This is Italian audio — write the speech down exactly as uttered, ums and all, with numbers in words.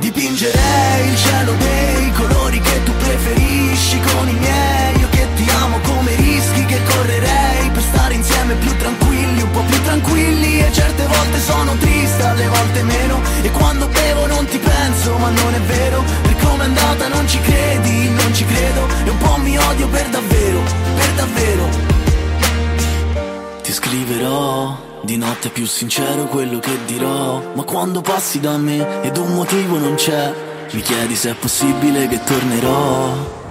Dipingerei il cielo dei colori che tu preferisci con i miei. Io che ti amo come rischi che correrei per stare insieme più tranquilli, un po' più tranquilli. E certe volte sono triste, alle volte meno. E quando bevo non ti penso, ma non è vero. Per come è andata non ci credi, non ci credo. E un po' mi odio per davvero, per davvero. Ti scriverò di notte più sincero quello che dirò. Ma quando passi da me ed un motivo non c'è, mi chiedi se è possibile che tornerò.